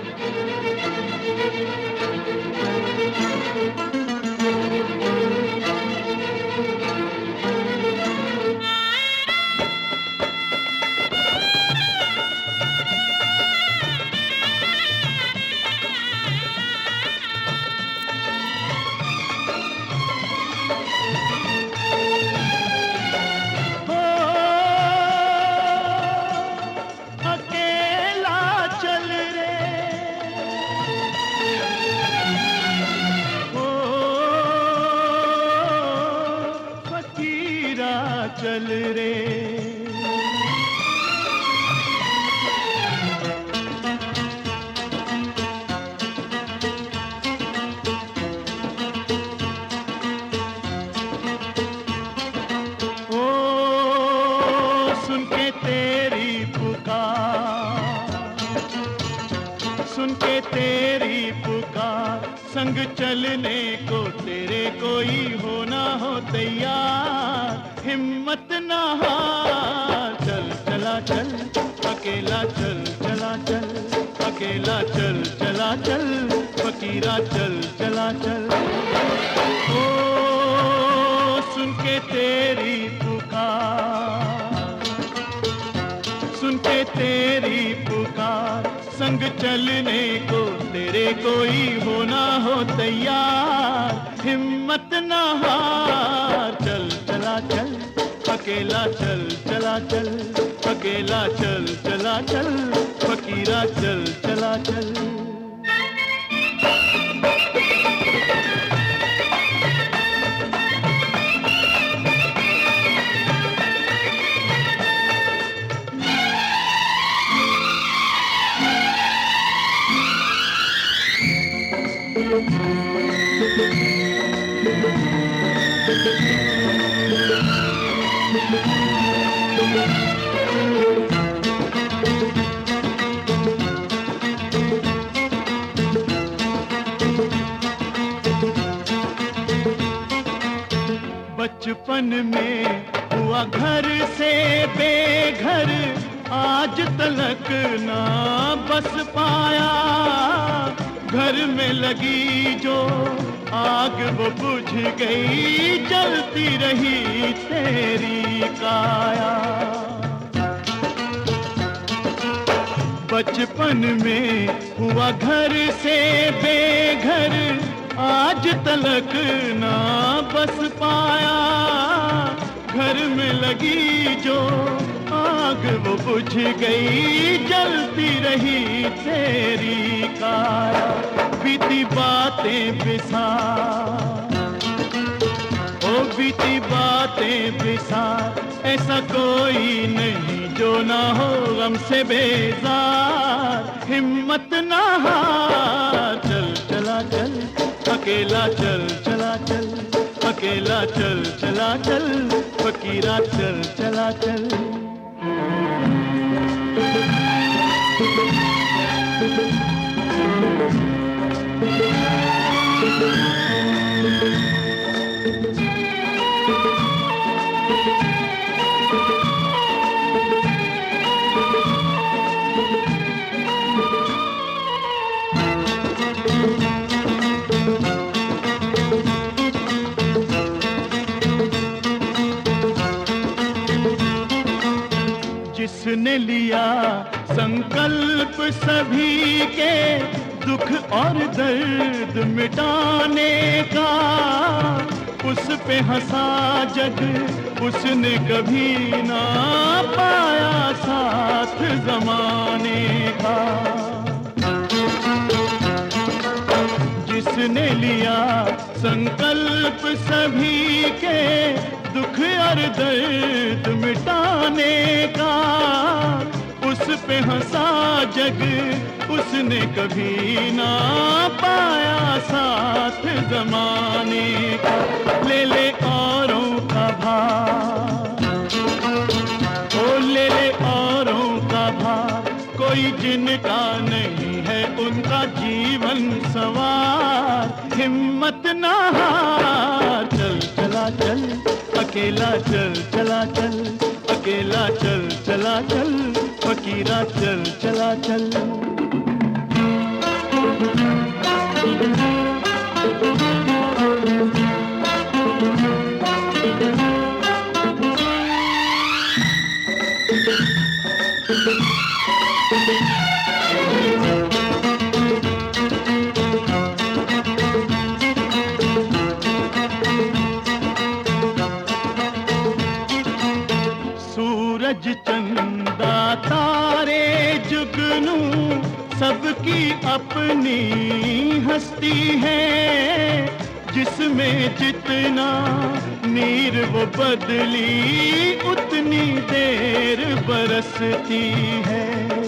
चल रे। ओ सुन के तेरी पुकार, सुन के तेरी पुकार, संग चलने को तेरे कोई हो ना हो तैयार। हिम्मत ना हार, चल चला चल, अकेला चल चला चल, अकेला चल चला चल, फकीरा चल चला चल। ओ सुन के तेरी पुकार, सुन के तेरी पुकार, संग चलने को तेरे कोई हो ना हो तैयार। हिम्मत ना हार, चल चला चल, अकेला चल चला चल, अकेला चल चला चल, फकीरा चल चला चल। बचपन में हुआ घर से बेघर, आज तलक ना बस पाया। घर में लगी जो आग वो बुझ गई, जलती रही तेरी काया। बचपन में हुआ घर से बेघर, आज तलक ना बस पाया। घर में लगी जो आग वो बुझ गई, जलती रही तेरी काया। बीती बातें बिसार, ओ बीती बातें बिसार, ऐसा कोई नहीं जो ना हो गम से बेजार। हिम्मत ना हार, चल चला चल, अकेला चल चला चल, अकेला चल चला चल, फकीरा चल चला चल। जिसने लिया संकल्प सभी के दुख और दर्द मिटाने का, उस पे हंसा जग उसने कभी ना पाया साथ जमाने का। जिसने लिया संकल्प सभी के दुख और दर्द मिटाने का, उस पे हंसा जग उसने कभी ना पाया साथ जमाने का। ले ले औरों का भार, ओ ले ले औरों का भार, कोई जिनका नहीं है उनका जीवन सवार। हिम्मत ना हार, चल चला चल, अकेला चल चला चल, अकेला चल चला चल, फकीरा चल चला चल। सूरज चंदा तारे जुगनू सबकी अपनी हस्ती है, जिसमें जितना नीर वो बदली उतनी देर बरसती है।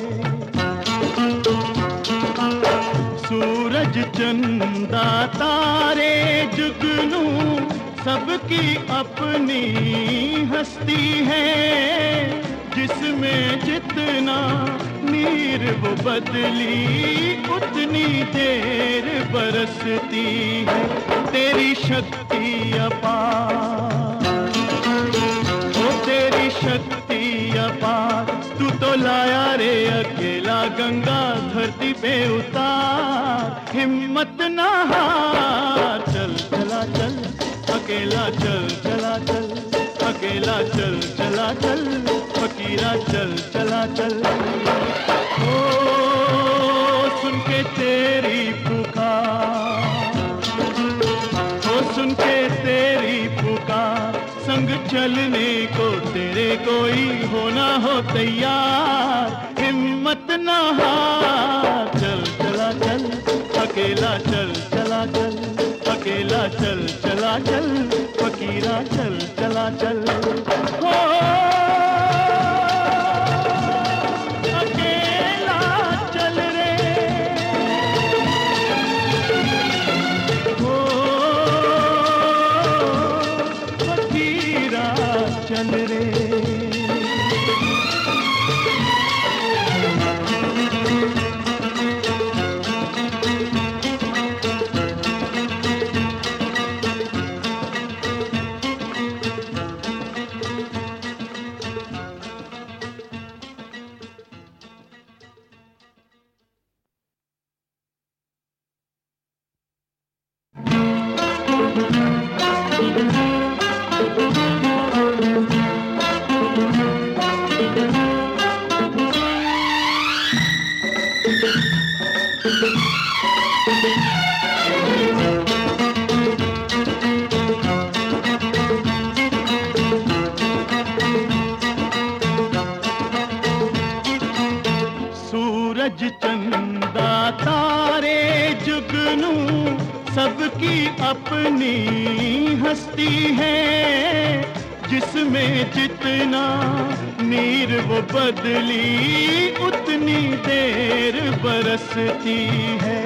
सूरज चंदा तारे जुगनू सबकी अपनी हस्ती है, जिसमें जितना नीर वो बदली उतनी देर बरसती है। तेरी शक्ति अपार, ओ तेरी शक्ति अपार, तू तो लाया रे अकेला गंगा धरती पे उतार। हिम्मत ना हार, चल चला चल अकेला, चल चला चल अकेला, चल चला चल फकीरा, चल चला चल। ओ सुन के तेरी पुकार, ओ सुन के तेरी पुकार, संग चलने को तेरे कोई हो ना हो तैयार। हिम्मत ना हार, चल चला चल अकेला, चल चला चल अकेला, चल चला चल फकीरा, चल चला चल। हो अकेला चल रे, हो फकीरा चल रे। सूरज चंदा तारे जुगनू सबकी अपनी हस्ती है, जिसमें जितना नीर वो बदली उतनी देर बरसती है।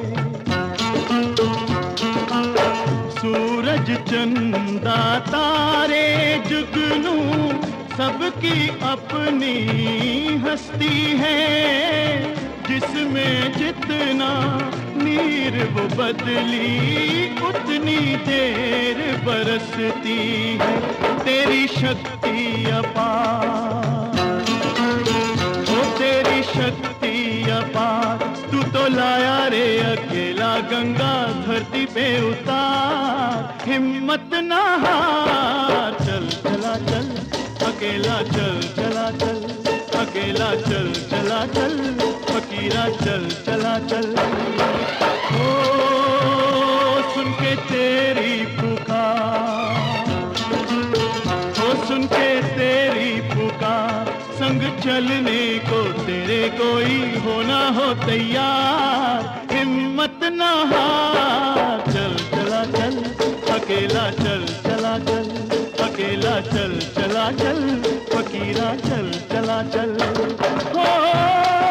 सूरज चंदा तारे जुगनू सबकी अपनी हस्ती है, जिसमें जितना नीर वो बदली उतनी देर बरसती है। तेरी शक्ति अपार, ओ तेरी शक्ति अपार, तू तो लाया रे अकेला गंगा धरती पे उतार। हिम्मत ना हार, चल चला चल अकेला, चल चला चल अकेला, चल चला चल फकीरा, चल चला चल। ओ सुन के तेरी पुकार, ओ सुन के तेरी पुकार, संग चलने को तेरे कोई हो ना हो तैयार। हिम्मत ना हार, चल चला चल अकेला, चल चला चल अकेला, चल चला चल फकीरा, चल चला चल। हो